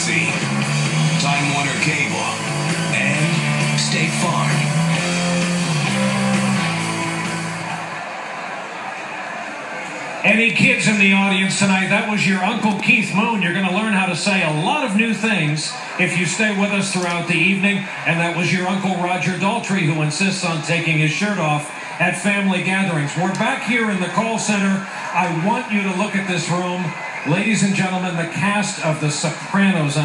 Odyssey, Time Warner Cable, and State Farm. Any kids in the audience tonight, that was your Uncle Keith Moon. You're going to learn how to say a lot of new things if you stay with us throughout the evening. And that was your Uncle Roger Daltrey, who insists on taking his shirt off at family gatherings. We're back here in the call center. I want you to look at this room. Ladies and gentlemen, the cast of The Sopranos.